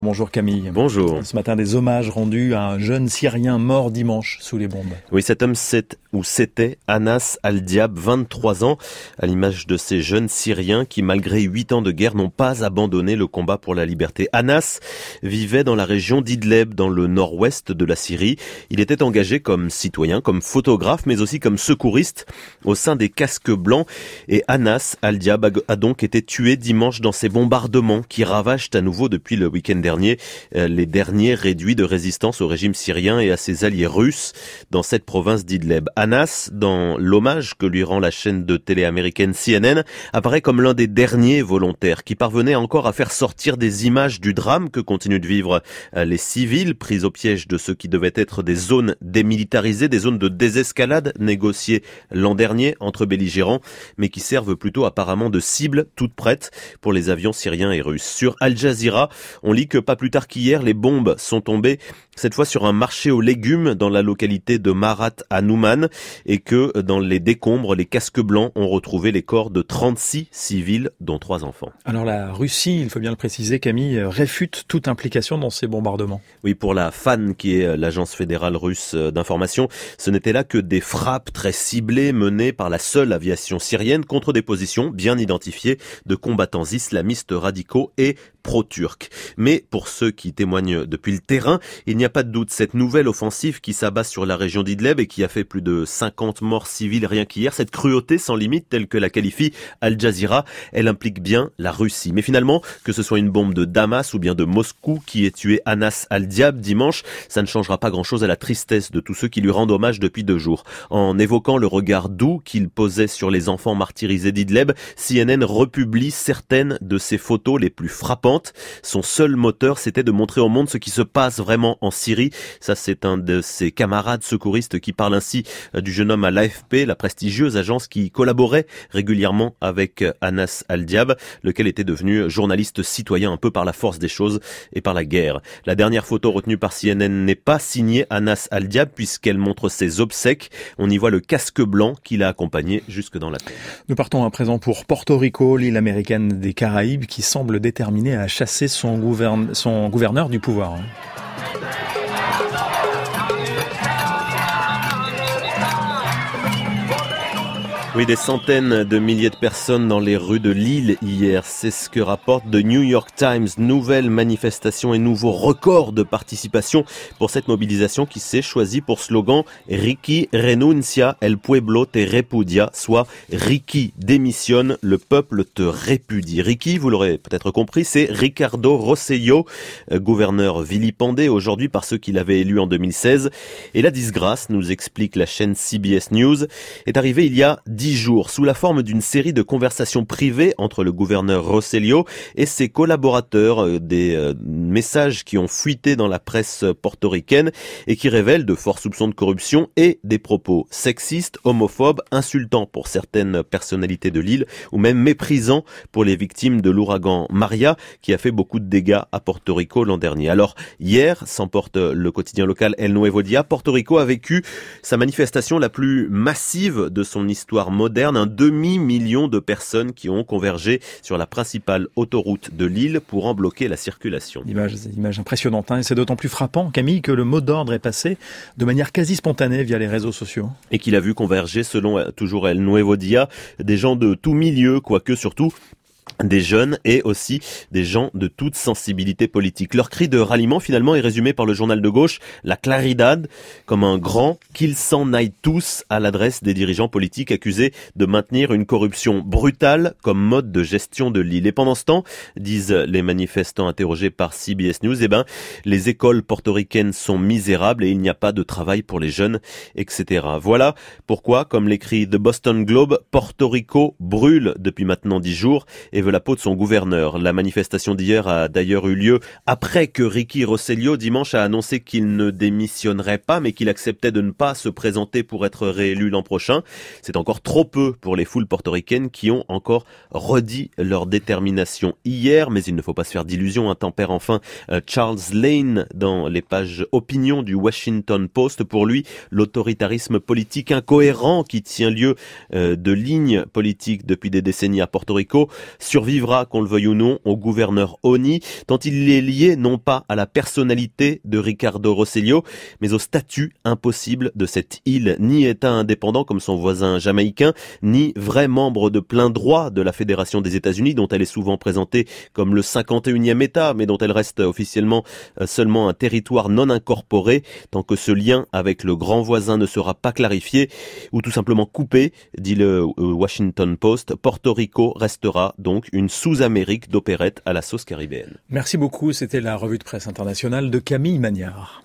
Bonjour Camille. Bonjour. Ce matin, des hommages rendus à un jeune Syrien mort dimanche sous les bombes. Oui, cet homme c'était Anas Al-Diab, 23 ans, à l'image de ces jeunes Syriens qui, malgré 8 ans de guerre, n'ont pas abandonné le combat pour la liberté. Anas vivait dans la région d'Idleb, dans le nord-ouest de la Syrie. Il était engagé comme citoyen, comme photographe, mais aussi comme secouriste au sein des casques blancs. Et Anas Al-Diab a donc été tué dimanche dans ces bombardements qui ravagent à nouveau depuis le week-end dernier les derniers réduits de résistance au régime syrien et à ses alliés russes dans cette province d'Idleb. Anas, dans l'hommage que lui rend la chaîne de télé américaine CNN, apparaît comme l'un des derniers volontaires qui parvenait encore à faire sortir des images du drame que continuent de vivre les civils pris au piège de ce qui devait être des zones démilitarisées, des zones de désescalade négociées l'an dernier entre belligérants, mais qui servent plutôt apparemment de cible toute prête pour les avions syriens et russes. Sur Al Jazeera, on lit que pas plus tard qu'hier, les bombes sont tombées, cette fois sur un marché aux légumes dans la localité de Marat à Nouman, et que dans les décombres, les casques blancs ont retrouvé les corps de 36 civils, dont 3 enfants. Alors la Russie, il faut bien le préciser Camille, réfute toute implication dans ces bombardements. Oui, pour la FAN, qui est l'agence fédérale russe d'information, ce n'était là que des frappes très ciblées menées par la seule aviation syrienne contre des positions bien identifiées de combattants islamistes radicaux et pro-turcs. Mais pour ceux qui témoignent depuis le terrain, il n'y a pas de doute, cette nouvelle offensive qui s'abat sur la région d'Idleb et qui a fait plus de 50 morts civils rien qu'hier, cette cruauté sans limite telle que la qualifie Al Jazeera, elle implique bien la Russie. Mais finalement, que ce soit une bombe de Damas ou bien de Moscou qui ait tué Anas Al-Diab dimanche, ça ne changera pas grand-chose à la tristesse de tous ceux qui lui rendent hommage depuis 2 jours. En évoquant le regard doux qu'il posait sur les enfants martyrisés d'Idleb, CNN republie certaines de ses photos les plus frappantes. Son seul moteur, c'était de montrer au monde ce qui se passe vraiment en Syrie. Ça, c'est un de ses camarades secouristes qui parle ainsi du jeune homme à l'AFP, la prestigieuse agence qui collaborait régulièrement avec Anas Al-Diab, lequel était devenu journaliste citoyen un peu par la force des choses et par la guerre. La dernière photo retenue par CNN n'est pas signée Anas Al-Diab puisqu'elle montre ses obsèques. On y voit le casque blanc qui l'a accompagné jusque dans la tombe. Nous partons à présent pour Porto Rico, l'île américaine des Caraïbes qui semble déterminée à chasser son gouverneur du pouvoir. Oui, des centaines de milliers de personnes dans les rues de l'île hier. C'est ce que rapporte The New York Times. Nouvelle manifestation et nouveau record de participation pour cette mobilisation qui s'est choisie pour slogan Ricky renuncia, el pueblo te repudia, soit Ricky démissionne, le peuple te répudie. Ricky, vous l'aurez peut-être compris, c'est Ricardo Rossello, gouverneur vilipendé aujourd'hui par ceux qui l'avaient élu en 2016. Et la disgrâce, nous explique la chaîne CBS News, est arrivée il y a 10 jours, sous la forme d'une série de conversations privées entre le gouverneur Rossello et ses collaborateurs, des messages qui ont fuité dans la presse portoricaine et qui révèlent de forts soupçons de corruption et des propos sexistes, homophobes, insultants pour certaines personnalités de l'île ou même méprisants pour les victimes de l'ouragan Maria qui a fait beaucoup de dégâts à Porto Rico l'an dernier. Alors hier, s'emporte le quotidien local El Nuevo Dia, Porto Rico a vécu sa manifestation la plus massive de son histoire moderne, un demi-million de personnes qui ont convergé sur la principale autoroute de l'île pour en bloquer la circulation. Image impressionnante, et c'est d'autant plus frappant, Camille, que le mot d'ordre est passé de manière quasi spontanée via les réseaux sociaux. Et qu'il a vu converger, selon toujours El Nuevo Dia, des gens de tout milieu, quoique surtout des jeunes et aussi des gens de toute sensibilité politique. Leur cri de ralliement finalement est résumé par le journal de gauche, La Claridad, comme un grand « qu'ils s'en aillent tous » à l'adresse des dirigeants politiques accusés de maintenir une corruption brutale comme mode de gestion de l'île. Et pendant ce temps, disent les manifestants interrogés par CBS News, les écoles portoricaines sont misérables et il n'y a pas de travail pour les jeunes, etc. Voilà pourquoi, comme l'écrit The Boston Globe, Porto Rico brûle depuis maintenant 10 jours et veut la peau de son gouverneur. La manifestation d'hier a d'ailleurs eu lieu après que Ricky Rossello dimanche a annoncé qu'il ne démissionnerait pas mais qu'il acceptait de ne pas se présenter pour être réélu l'an prochain. C'est encore trop peu pour les foules portoricaines qui ont encore redit leur détermination hier, mais il ne faut pas se faire d'illusions, tempère enfin Charles Lane dans les pages opinion du Washington Post. Pour lui, l'autoritarisme politique incohérent qui tient lieu de lignes politiques depuis des décennies à Porto Rico survivra, qu'on le veuille ou non, au gouverneur Oni, tant il est lié non pas à la personnalité de Ricardo Rossello, mais au statut impossible de cette île, ni État indépendant comme son voisin jamaïcain, ni vrai membre de plein droit de la Fédération des États-Unis, dont elle est souvent présentée comme le 51e État, mais dont elle reste officiellement seulement un territoire non incorporé, tant que ce lien avec le grand voisin ne sera pas clarifié ou tout simplement coupé, dit le Washington Post. Porto Rico restera donc une sous-Amérique d'opérette à la sauce caribéenne. Merci beaucoup, c'était la revue de presse internationale de Camille Magnard.